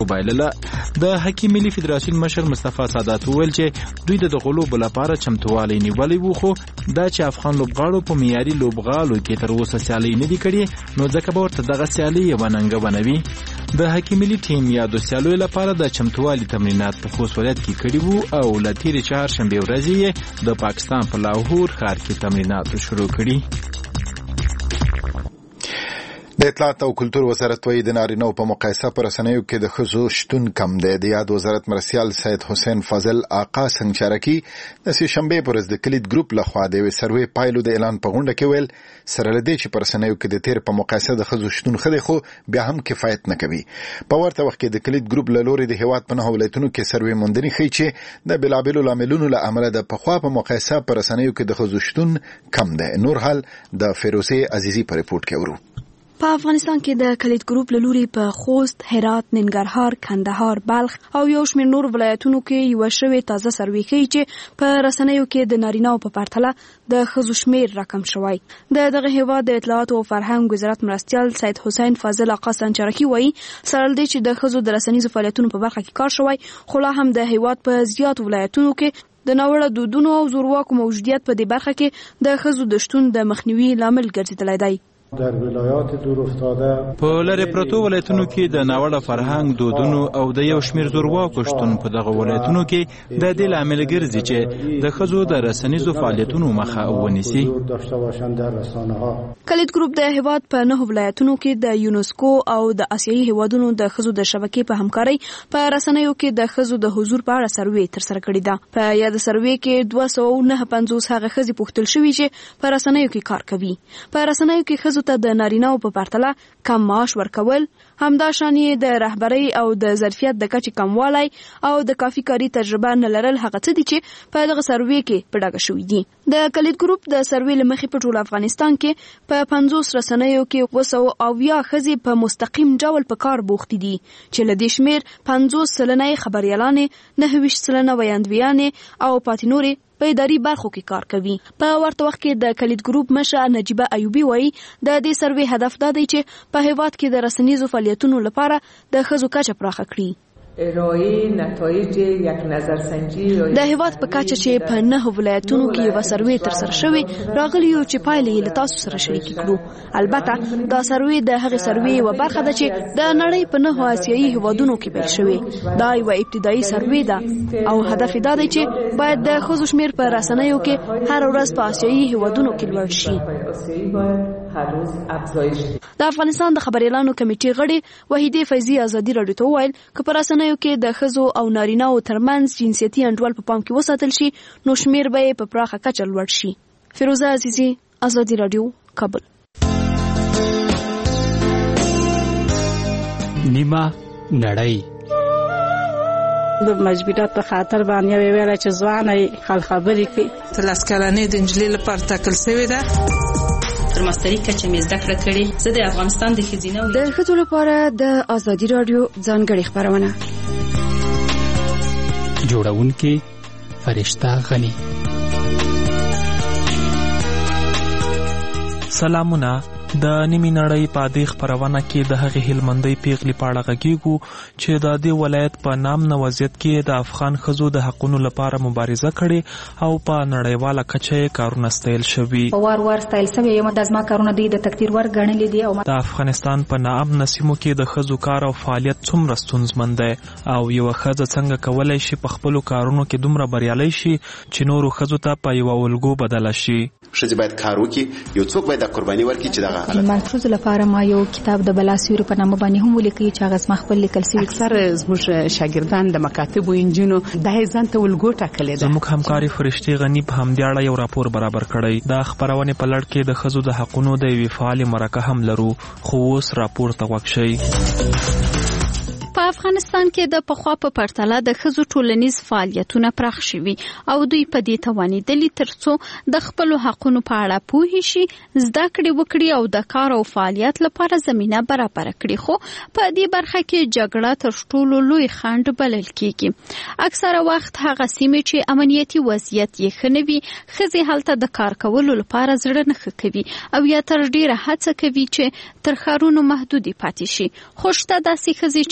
وبایلله. د هاکي ملي فدراسیون مشر مصطفی سادات وویل چې دوی د دغه لوبو لپاره چمتووالی نیولی وو، خو دا چې افغان لوبغاړو په معیاري لوبغالو کې تر اوسه سیالي نه دي کړې نو ځکه به ورته دغه سیالي یوه ننګونه وي. د هاکي ملي ټیم یادو سیالیو لپاره د چمتووالي تمرینات په خوست ولایت کې کړي وو او له تېرې چهارشنبې ورځې یې د پاکستان په لاهور ښار کې تمرینات شروع کړي. د اطلاعات او کلتور وزارت وایي د نارینه‌و په مقایسه په رسنیو کې د ښځو شتون کم دی. د یاد وزارت مرستیال سید حسین فاضل آقا سنگچارکي د سې شنبې پر ورځ د کلید ګروپ لخوا د یوې سروې پایلو د اعلان په غونډه کې ویل سره له دې چې په رسنیو کې د تیر په مقایسه د ښځو شتون ښه دی خو بیا هم کفایت نه کوي. په ورته وخت کې د کلید ګروپ له لوري د هیواد په 9 ولایتونو کې سروې موندنې ښیي چې د بېلابېلو لاملونو له امله د پخوا په مقایسه په رسنیو کې د ښځو شتون کم دی. نور حال د فیروزه عزیزی په ریپورت کې ورو. په افغانستان کې د کلید ګروپ له لوري په خوست، هرات، ننګرهار، کندهار، بلخ او یو شمېر نور ولایتونو کې یو شوی تازه سروې ښیي چې په رسنیو کې د نارینه‌و په پرتله د ښځو شمېر راکم شوی. د دغه هیواد د اطلاعات او فرهنګ وزارت مرستیال سید حسین فاضل آقا سنگچارکي وایي سره له دې چې د ښځو د رسنیزو فعالیتونو په برخه کې کار شوی خو لا هم د هیواد په زیاتو ولایتونو کې د ناوړه دودونو او زورواکو موجودیت په دې برخه کې د ښځو د شتون د مخنیوي لامل ګرځېدلی دی. در ولایات دور افتاده په لری پروتو ولایتونو کې د ناوړه فرهنګ، دودونو او د یو شمېر زورواکو شتون په دغه ولایتونو کې د دې لامل ګرځي چې د ښځو د رسنیزو فعالیتونو مخه ونیسي. کلید ګروپ د هیواد په 9 ولایتونو کې د یونسکو او د آسیایي هیوادونو د ښځو د شبکې په همکارۍ په رسنیو کې د ښځو د حضور په اړه سروې ترسره کړې ده. په یاد سروې کې 259 هغه ښځې پوښتل شوي چې په رسنیو کې کار کوي. په رسنیو کې ښځو ته د نارینه‌و په پرتله کم معاش ورکول، همداشان یې د رهبرۍ او د ظرفیت د کچې کموالی او د کافي کاري تجربه نه لرل هغه څه دي چې په دغه سروې کې په ډاګه شوي دي. د کلید ګروپ د سروې له مخې په ټول افغانستان کې په 50 رسنیو کې 280 ښځې په مستقیم ډول په کار بوختې دي چې له دې شمېر 50% خبریالانې، 29% ویاندویانې او پاتې نورې په اداري برخو کې کار کوي. په ورته وخت کې د کلید ګروپ مشر نجیبه ایوبی وایي د دې سروې هدف دا دی چې په هیواد کې د رسنیزو فعالیتونو لپاره د ښځو کچه پراخه کړي. ارائه نتایج یک نظرسنجی د هیواد په کچه چې په 9 ولایتونو کې یو سروې ترسره شوی راغلی او چې پایلې یې له تاسو سره شریک کړو. البته دا سروې د هغې سروې یوه برخه ده چې د نړۍ په 9 آسیایي هیوادونو کې پیل شوې. دا یوه ابتدایي سروې ده او هدف دا دی چې باید د ښځو شمېر په رسنیو کې هر ورځ په آسیایي هیوادونو کې لوړ شي. د افغانستان د خبریالانو کمیټې غړي وحیدې فیضي ازادي راډیو ته وویل که په رسنیو کې د ښځو او نارینه‌و ترمنځ جنسیتي انډول په پام کې وساتل شي نو شمېر به یې په پراخه کچه لوړ شي. فیروزه عزیزي، ازادي راډیو، کابل. نیمه نړۍ د مجبوریت په خاطر باندې ویل چې ځوانه خل خبرې کوي. 13 کلنې د انجلۍ لپاره ټاکل شوې ده. تر ماستري کچه مې زده کړه کړې. زه د افغانستان د ښځینه د ښځو لپاره د ازادي راډیو ځانګړې خپرونه جوړونکې فرشته غني. سلامونه. د نیمې نړۍ په دې خپرونه کې د هغې هلمندۍ پیغلې په اړه غږیږو چې د دې ولایت په نامنه وضعیت کې د افغان ښځو د حقونو لپاره مبارزه کړې او په نړیواله کچه یې کارونه ستایل شوي. په وار ستایل شوي یم. دا زما کارونه دوی د تقدیر وړ ګڼلي دي. د افغانستان په ناامنه سیمو کې د ښځو کار او فعالیت څومره ستونزمن دی او یوه ښځه څنګه کولی شي په خپلو کارونو کې دومره بریالی شي چې نورو ښځو ته په یوه الګو بدله شي. ښځې باید کار وکړي، یو څوک باید د قرباني ورکړي چې دغه ملفوظ لپاره ما یو کتاب د بلا سیوري په نامه باندې هم ولیکي چې هغه زما خپل لیکل شوی. اکثر زموږ شاګردان د مکاتبو انجینو د ځان ته ولګو ټاکلې ده. زموږ همکاري فرشتې غني په همدې اړه یو راپور برابر کړی. د خپرونې په لړ کې د ښځو د حقونو د یوې فعالې مرکه هم لرو، خو اوس راپور ته غوږ شئ. په افغانستان کې د پخوا په پرتله د ښځو ټولنیز فعالیتونه پراخ شوي او دوی په دې توانېدلي ترڅو د خپلو حقونو په اړه پوه شي، زده کړې وکړي او د کار او فعالیت لپاره زمینه برابره کړي. خو په دې برخه کې جګړه تر ټولو لوی خنډ بلل کېږي. اکثره وخت هغه سیمې چې امنیتي وضعیت یې ښه نه وي، ښځې هلته د کار کولو لپاره زړه نه ښه کوي او یا تر ډېره هڅه کوي چې تر ښارونو محدودې پاتې شي. خو شته داسې ښځې چې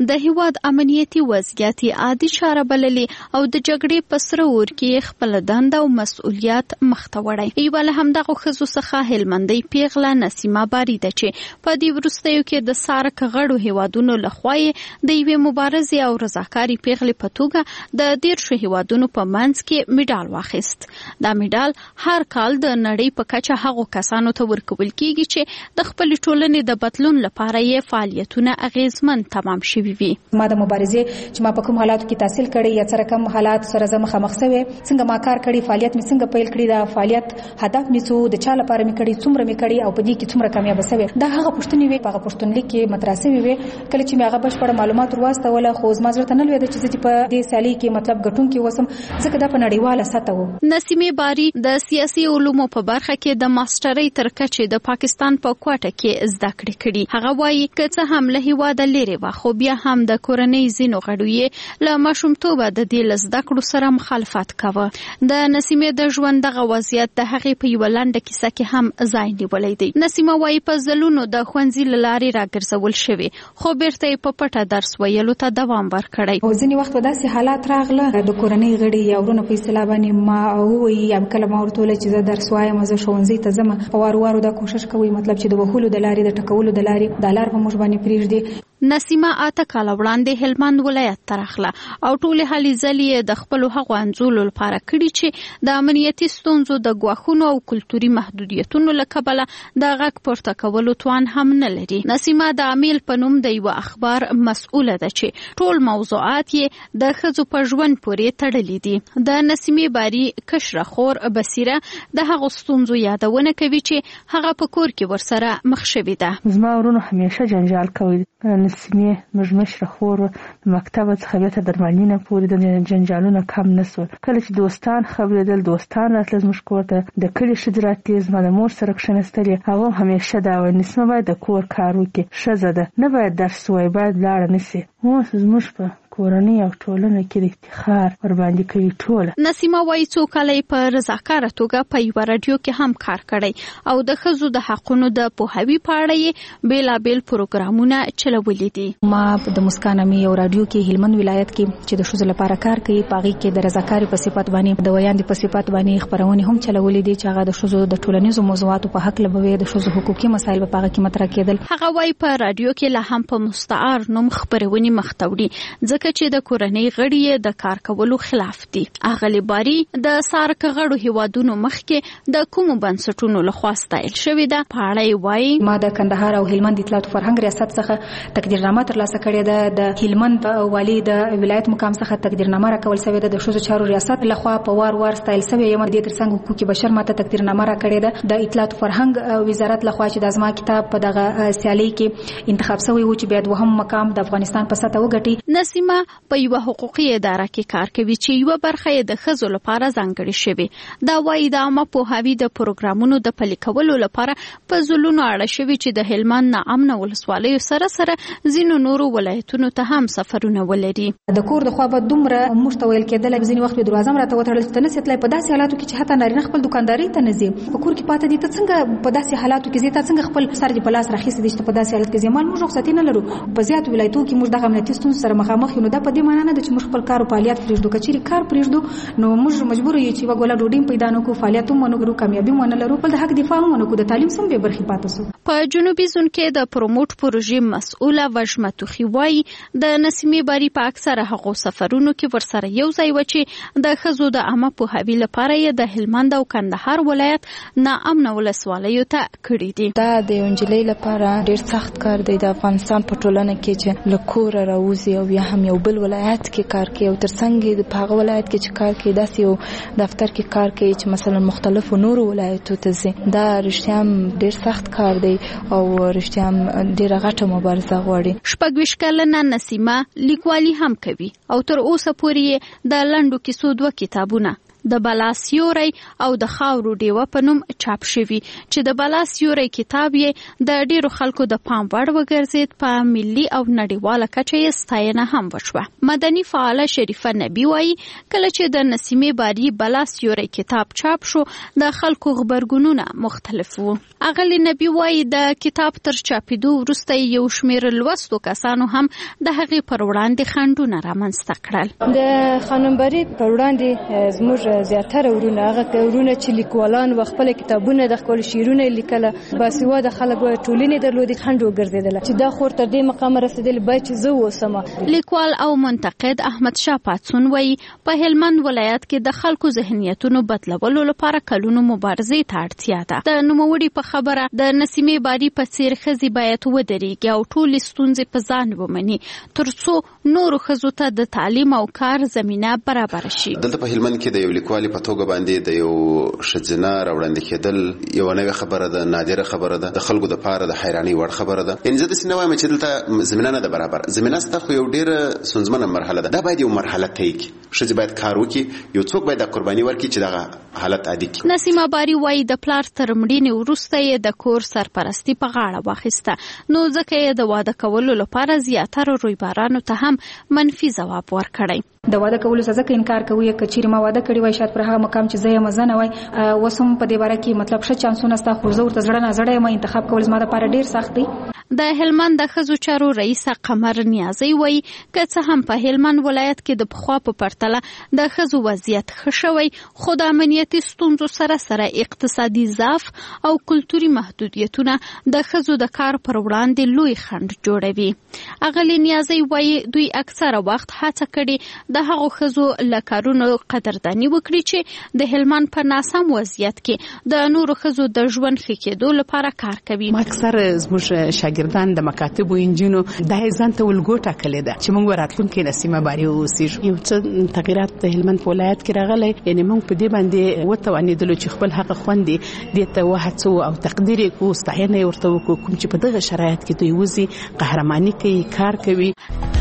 د هیواد امنیتي وضعیت عادي چاره بللې او د جګړې په سره اور کې خپل دنده او مسؤلیت مخته وړي. یو له همدغه ښځو څخه هلمندۍ پیغله نسیمه باری ده چې په دې وروستیو کې د سارک غړو هیوادونو لخوا د یوې مبارزې او رضاکاري پیغلې په توګه د 13 هیوادونو په منځ کې میډال واخیست. دا میډال هر کال د نړۍ په کچه هغو کسانو ته ورکول کیږي چې د خپل ټولنې د بدلون لپاره یې فعالیتونه اغیزمن تمام شوي وي. ما د مبارزې چې ما په کوم حالاتو کې تحصیل کړی یا څه رقم حالات سره زه مخامخ شوی څنګه ما کار کړی فعالیت می څنګه پیل کړی دا فعالیت هدف می څو د چا لپاره می کړی څومره می کړی او په دې کې څومره کامیاب شوی دا هغه پوښتنې وي په هغه پوښتنلیک کې مطرح شوی وي. کله چې می هغه بشپړ معلومات ورواستوله خو زما زړه ته نه لوي چې په دې سالي کې مطلب ګټون کې وسم ځکه دا په نړیواله سطح وو. نسیمه باری د سیاسي علومو په برخه کې د ماسترۍ تر کچې د پاکستان په کوټه کې زده کړې کړې. هغه وایي که څه هم له هیواده لري و خو بیا هم د کورنۍ زینو غړوي له ماشومتوبه د دې لزده کړو سره مخالفت کاوه. د نسیمه د ژوند دغه وضعیت د هغې په یو لنډه کیسه کې هم ځای نیولی دی. نسیمه وایي په ځلونو د ښوونځي له لارې راګرځول شوي خو بیرته یې په پټه درس ویلو ته دوام ورکړی. ځینې وخت به داسې حالات راغله د کورنۍ غړي یا ورونه په اصطلاح باندې ما ووایي یا کله ما ورته ویل چې زه درس وایم زه ښوونځي ته ځم په وارو وارو دا کوشش کوي مطلب چې د وهلو د لارې د ټکولو د لارې دا لار په موږ باندې پرېږدي. نسیمه 8 کاله وړاندې هلمند ولایت ته راغله او ټولې هلې ځلې د خپلو هغو انځورو لپاره کړي چې د امنیتي ستونزو د ګواښونو او کلتوري محدودیتونو له کبله د غږ پورته کولو توان هم نه لري. نسیمه د امیل په نوم د یو اخبار مسؤله ده چې ټول موضوعات یې د ښځو په ژوند پورې تړلي دي. د نسیمه باری کشره خور بصیره د هغو ستونزو یادونه کوي چې هغه په کور کې ورسره مخ شوې ده. زما ورونه همیشه جنجال کوي. نسیمه موږ مشره خور مکتب څخه به تر درملینه پورې د جنجالونو کم نسو. کله چې دوستان خبرېدل دوستان راتل زموږ کور ته د کلي ښځې راتلې زما د مور سره کښېنستلې هغه همیشه دا وایي نسیمه باید د کور کار وکړي ښځه ده نه باید درس ووایي باید لاړه نسي. اوس زموږ په کورنۍ او ټولنه کې د افتخار ور باندې کوي ټوله. نسیمه وایي څو کله په رضاکاره توګه په یوه راډیو کې هم کار کړی او د ښځو د حقونو د پوهاوي په اړه یې بېلابېل پروګرامونه چلولي دي. ما د مسکانمي یو راډیو کې هلمند ولایت کې چې د ښځو لپاره کار کوي په هغې کې د رضاکاري په صفت باندې د ویاندې په صفت باندې خپرونې هم چلولې دي چې هغه د ښځو د ټولنیزو موضوعاتو په هکله به وي د ښځو حقوقي مسایل په هغه کې مطرح کېدل. هغه وایي په راډیو کې لا هم په مستعار نوم خپرونې مخته وړي ځکه چې د کورنۍ غړي د کار کولو خلاف دي. اغلی باری د سارک غړو هیوادونو مخکې د کومو بنسټونو لخوا ستایل شوې ده. په اړه وایي ما د کندهار او هلمند اطلاعات فرهنګ ریاست څخه تقدیرنامه ترلاسه کړې ده. د هلمند والی د ولایت مقام څخه تقدیرنامه راکول شوې ده. د ښځو چارو ریاست لخوا په وار وار ستایل شوې یم. د ترڅنګ حقوقي بشر ماته تقدیرنامه راکړې ده. د اطلاعات فرهنګ وزارت لخوا چې د ازما کتاب په دغه سیالي کې انتخاب شوی و چې بیا دوهم مقام د افغانستان په سطح وګټي. نسیمه په یو حقوقي اداره کې کار کوي چې یو برخه یې د ښځو لپاره ځانګړې شوې. دا وایي د عامه پوهاوي د پروګرامونو د پلي کولو لپاره په ځلونو اړه شوي چې د هلمند ناامنه ولسوالیو سره سره ځینو نورو ولایتونو ته هم سفرونه ولري. د کور د خوا به دومره موږ ته ویل کېدل ځینې وخت به دروازه هم راته وتړل چې ته نسې تللی په داسې حالاتو کې چې حتی نارینه خپل دوکاندارۍ ته نه ځي په کور کې پاته دي ته څنګه په داسې حالاتو کې ځې ته څنګه خپل سر دې په لاس راخیستې دي چې په داسې حالت کې ځې. موږ رخصتي نه لرو په زیاتو ولایتونو کې موږ دغه امنیتي ستونزو سره مخامخ یو. نو دا په دې معنی نه ده چې موږ خپل کار او فعالیت پرېږدو. که چیرې کار پرېږدو نو موږ مجبور یو چې وګوله ډوډۍ پیدا نه کړو فعالیت هم ونه کړو کامیابي هم ونه لرو بل د حق دفاع هم ونه کړو د تعلیم سم به برخې پاتې شو. په جنوبي زون کې د پروموټ پروژې مسؤله وژمتوخي وایي د نسیمه باری په اکثره هغو سفرونو کې ورسره یو ځای و چې د ښځو د عامه پوهاوي لپاره یې د هلمند او کندهار ولایت ناامنه ولسوالیو ته کړي دي. دا د انجلۍ لپاره ډیر سخت کار دی د افغانستان په ټولنه کې چې له کوره راوځي او یا هم یو بل ولایت کې کار کوي او ترڅنګ په هغه ولایت کې چې کار کوي داسې یو دفتر کې کار کوي چې مثلا مختلفو نورو ولایتو ته ځي. دا رښتیا ډیر سخت کار دی او رښتیا ډیره غټه مبارزه غواړي. 26 کلنه نسیمه لیکوالي هم کوي او تر اوسه پورې د لنډو کیسو 2 کتابونه د بلاسیوري او د خاورو ډیوه په نوم چاپ شوی چې د بلاسیوري کتاب یې د ډیرو خلکو د پام وړ وګرځید. په ملي او نړیواله کچه یې ستاینه هم وشوه. مدني فعاله شریفه نبی وایي کله چې د نسیمې باری بلاسیوري کتاب چاپ شو د خلکو غبرګونونه مختلف وو. اغلی نبی وایي د کتاب تر چاپېدو وروسته یو شمېر لوستو کسانو هم د هغې پر وړاندې خنډونه رامنځته کړل. د خانم باری پر وړاندې زموږ زیاتره ورونه هغه ورونه چې لیکوالان و خپل کتابونه د خپل شعرونه لیکله باسواده خلک و ټولنې درلودي خنډ وګرځیدل چې دا خور تر دې مقام رسیدل باید چې زه وسم. لیکوال او منتقد احمد شاه پاتسون وایي په هلمند ولایت کې د خلکو ذهنیتونو بدلولو لپاره کلونو مبارزې ته اړتیا ده. د نوموړي په خبره د نسیمې باری په څیر ښځې باید ودرېږي او ټولې ستونزې په ځان ومني ترڅو نورو ښځو ته د تعلیم او کار زمینه برابر شي. دلته په هلمند کې د یو لیکوال په توګه باندې د یو ښځینه راوړاندې کېدل یو نوې خبره ده، نادره خبره ده، د خلکو د پاره د حیرانۍ وړ خبره ده. یعنې زه داسې نه وایم چې دلته زمینه نه ده برابر. زمینه سته خو یو ډېره ستونزمنه مرحله ده. دا باید یو مرحله طی کړي. ښځې باید کار وکړي، یو څوک باید د قرباني ورکړي چې دغه حالت عادي کړي. نسیمه باری وایي د پلار تر مړینې وروسته یې د کور سرپرستی په غاړه واخیسته، نو ځکه یې د واده کولو لپاره زیاتره رویبارانو ته هم منفي ځواب ورکړی. د واده کولو څخه ځکه انکار کوي چې چیرې ما واده کړی وای شاید پر هغه مقام چې زه یې مزنه وای وسم په دې باره کې مطلب ښه چانسونه ستا خو زه ورته زړه نه زړه یم انتخاب کول زما لپاره ډیر سخت دی. د هلمند د ښځو چارو رئیسه قمر نیازی وایي که څه هم په هلمند ولایت کې د پخوا په پرتله د ښځو وضعیت ښه شوی خو د امنیتي ستونزو سره سره اقتصادي ضعف او کلتوري محدودیتونه د ښځو د کار پر وړاندې لوی خنډ جوړوي. اغلی نیازی وایي دوی اکثره وخت هڅه کړې د هغو ښځو له کارونو قدرداني وکړي چې د هلمند په ناسم وضعیت کې د نورو ښځو د ژوند ښه کېدو لپاره کار کوي. اکثر زموږ شاګردان د مکاتبو انجینو د ځان ته ولګو ټاکلې ده چې موږ راتلونکي نسیمه باری اوسېږو. یو څه تغیرات د هلمند په ولایت کې راغلی، یعنې موږ په دې باندې وتوانېدلو چې خپل حق خوندې دې ته وهڅو او تقدیر یې کړو، ستاینه یې ورته وکړو کوم چې په دغه شرایط کې دوی وځي قهرماني کوي، کار کوي.